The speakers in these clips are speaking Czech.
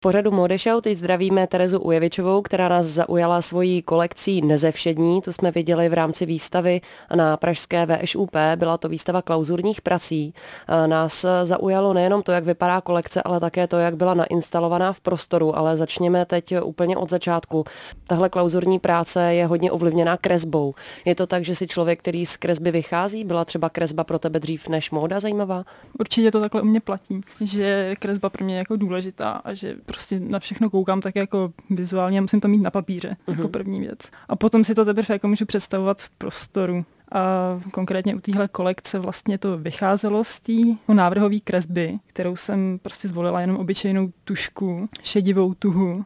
Pořadu Mode Show teď zdravíme Terezu Ujevičovou, která nás zaujala svojí kolekcí Nezevšední. Tu jsme viděli v rámci výstavy na pražské VŠUP. Byla to výstava klauzurních prací. Nás zaujalo nejenom to, jak vypadá kolekce, ale také to, jak byla nainstalovaná v prostoru. Ale začněme teď úplně od začátku. Tahle klauzurní práce je hodně ovlivněná kresbou. Je to tak, že si člověk, který z kresby vychází, byla třeba kresba pro tebe dřív než móda zajímavá? Určitě to takhle u mě platí, že kresba pro mě je jako důležitá a že prostě na všechno koukám tak jako vizuálně a musím to mít na papíře jako první věc. A potom si to teprve jako můžu představovat v prostoru. A konkrétně u téhle kolekce vlastně to vycházelo z té návrhové kresby, kterou jsem prostě zvolila jenom obyčejnou tužku, šedivou tuhu.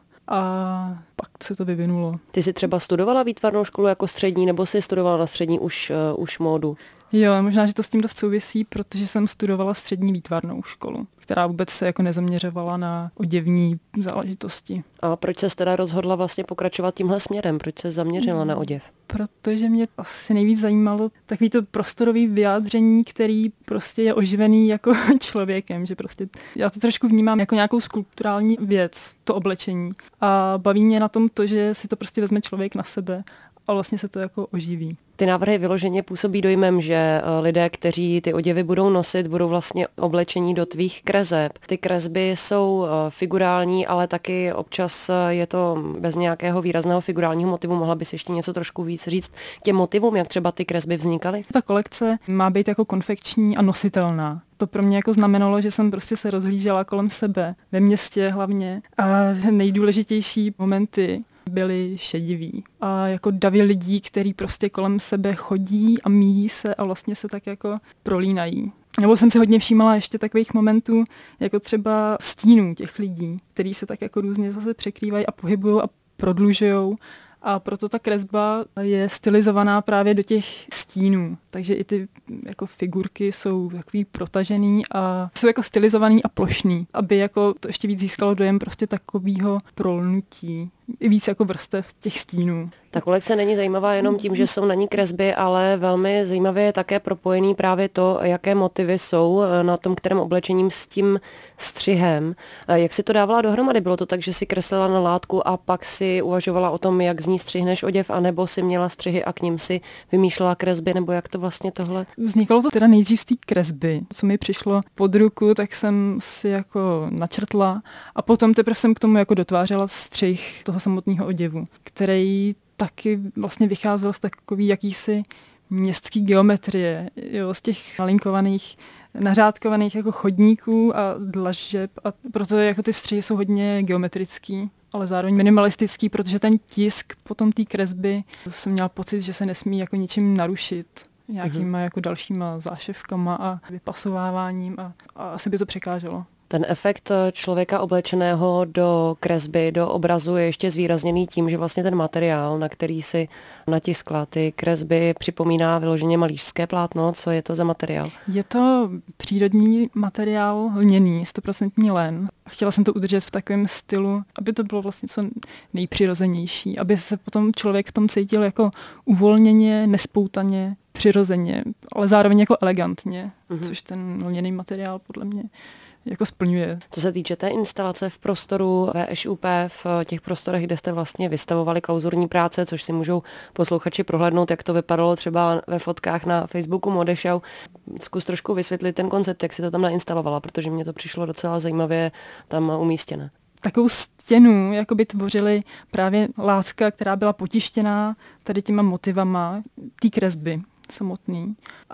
A pak se to vyvinulo. Ty jsi třeba studovala výtvarnou školu jako střední, nebo jsi studovala na střední už módu? Jo, možná, že to s tím dost souvisí, protože jsem studovala střední výtvarnou školu, která vůbec se jako nezaměřovala na oděvní záležitosti. A proč se teda rozhodla vlastně pokračovat tímhle směrem? Proč se zaměřila na oděv? Protože mě asi nejvíc zajímalo takový to prostorový vyjádření, který prostě je oživený jako člověkem, že prostě já to trošku vnímám jako nějakou skulpturální věc, to oblečení. A baví mě na tom to, že si to prostě vezme člověk na sebe a vlastně se to jako oživí. Ty návrhy vyloženě působí dojmem, že lidé, kteří ty oděvy budou nosit, budou vlastně oblečení do tvých kreseb. Ty kresby jsou figurální, ale taky občas je to bez nějakého výrazného figurálního motivu. Mohla bys ještě něco trošku víc říct těm motivům, jak třeba ty kresby vznikaly? Ta kolekce má být jako konfekční a nositelná. To pro mě jako znamenalo, že jsem prostě se rozhlížela kolem sebe, ve městě hlavně. A nejdůležitější momenty byli šediví. A jako davy lidí, kteří prostě kolem sebe chodí a míjí se a vlastně se tak jako prolínají. Nebo jsem si hodně všímala ještě takových momentů, jako třeba stínů těch lidí, kteří se tak jako různě zase překrývají a pohybují a prodlužují. A proto ta kresba je stylizovaná právě do těch stínů. Takže i ty jako figurky jsou takový protažený a jsou jako stylizovaný a plošný, aby jako to ještě víc získalo dojem prostě takového prolnutí. I víc jako vrstev těch stínů. Ta kolekce není zajímavá jenom tím, že jsou na ní kresby, ale velmi zajímavě je také propojený právě to, jaké motivy jsou na tom, kterém oblečením s tím střihem. Jak si to dávala dohromady? Bylo to tak, že si kreslila na látku a pak si uvažovala o tom, jak z ní střihneš oděv, anebo si měla střihy a k nim si vymýšlela kresby, nebo jak to vlastně tohle? Vzniklo to teda nejdřív z té kresby. Co mi přišlo pod ruku, tak jsem si jako načrtla a potom teprve jsem k tomu jako dotvářela střih toho samotného oděvu, který taky vlastně vycházel z takový jakýsi městský geometrie, jo, z těch nalinkovaných, nařádkovaných jako chodníků a dlažeb a proto jako ty střihy jsou hodně geometrický, ale zároveň minimalistický, protože ten tisk potom té kresby jsem měla pocit, že se nesmí jako ničím narušit nějakýma jako dalšíma záševkama a vypasováváním a asi by to překáželo. Ten efekt člověka oblečeného do kresby, do obrazu je ještě zvýrazněný tím, že vlastně ten materiál, na který si natiskla ty kresby, připomíná vyloženě malířské plátno. Co je to za materiál? Je to přírodní materiál lněný, 100% len. Chtěla jsem to udržet v takovém stylu, aby to bylo vlastně co nejpřirozenější, aby se potom člověk v tom cítil jako uvolněně, nespoutaně, přirozeně, ale zároveň jako elegantně, což ten lněný materiál podle mě jako splňuje. Co se týče té instalace v prostoru VŠUP, v těch prostorech, kde jste vlastně vystavovali klauzurní práce, což si můžou posluchači prohlédnout, jak to vypadalo třeba ve fotkách na Facebooku Mode Show. Zkus trošku vysvětlit ten koncept, jak si to tam nainstalovala, protože mně to přišlo docela zajímavě tam umístěné. Takovou stěnu jakoby tvořily právě látka, která byla potištěná tady těma motivama té kresby samotný.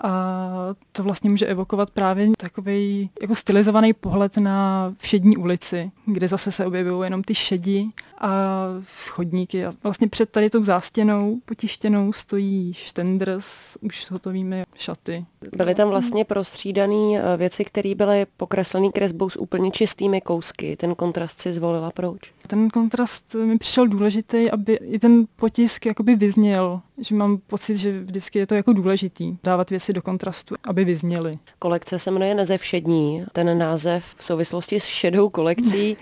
A to vlastně může evokovat právě takovej jako stylizovaný pohled na všední ulici, kde zase se objevují jenom ty šedi a chodníky. A vlastně před tady tou zástěnou potištěnou stojí štendr s už hotovými šaty. Byly tam vlastně prostřídané věci, které byly pokreslené kresbou s úplně čistými kousky. Ten kontrast si zvolila proč? Ten kontrast mi přišel důležitý, aby i ten potisk jakoby vyzněl. Že mám pocit, že vždycky je to jako důležitý dávat věci do kontrastu, aby vyzněly. Kolekce se jmenuje Nezevšední. Ten název v souvislosti s šedou kolekcí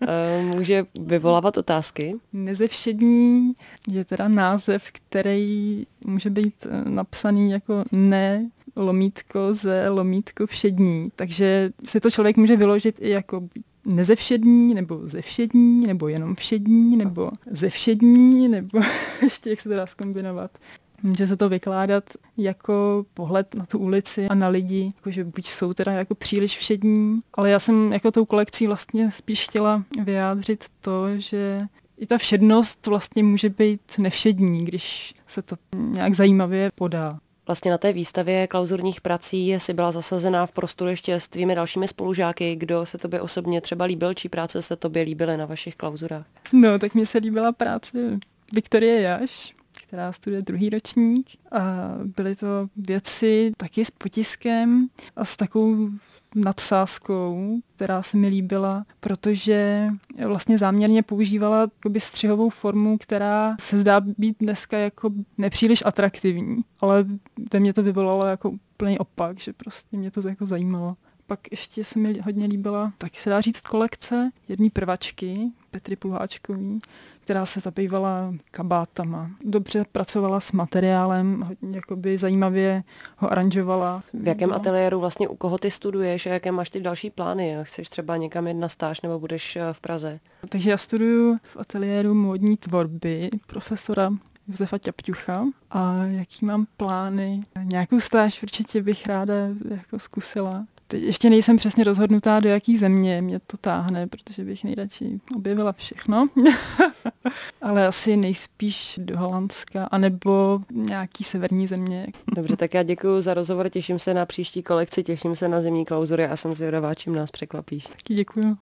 může vyvolávat otázky. Nezevšední je teda název, který může být napsaný jako ne lomítko ze lomítko všední. Takže si to člověk může vyložit i jako nezevšední, nebo zevšední, nebo jenom všední, nebo zevšední, nebo ještě jak se to dá zkombinovat. Může se to vykládat jako pohled na tu ulici a na lidi, jakože buď jsou teda jako příliš všední, ale já jsem jako tou kolekcí vlastně spíš chtěla vyjádřit to, že i ta všednost vlastně může být nevšední, když se to nějak zajímavě podá. Vlastně na té výstavě klauzurních prací si byla zasazená v prostoru ještě s tvými dalšími spolužáky. Kdo se tobě osobně třeba líbil, či práce se tobě líbily na vašich klauzurách? No, tak mně se líbila práce Viktorie Jaš, která studuje 2. ročník, a byly to věci taky s potiskem a s takovou nadsázkou, která se mi líbila, protože vlastně záměrně používala jakoby střihovou formu, která se zdá být dneska jako nepříliš atraktivní, ale ve mně to vyvolalo jako úplný opak, že prostě mě to jako zajímalo. Pak ještě se mi hodně líbila, taky se dá říct, kolekce jedné prvačky, Petry Pluháčkový, která se zabývala kabátama. Dobře pracovala s materiálem, hodně jakoby zajímavě ho aranžovala. V jakém ateliéru vlastně u koho ty studuješ a jaké máš ty další plány? Chceš třeba někam jít na stáž nebo budeš v Praze? Takže já studuju v ateliéru módní tvorby profesora Josefa Ťapťucha. A jaký mám plány? Nějakou stáž určitě bych ráda jako zkusila. Teď ještě nejsem přesně rozhodnutá, do jaký země mě to táhne, protože bych nejradši objevila všechno. Ale asi nejspíš do Holandska, anebo nějaký severní země. Dobře, tak já děkuji za rozhovor, těším se na příští kolekci, těším se na zimní klauzury a jsem zvědavá, čím nás překvapíš. Taky děkuji.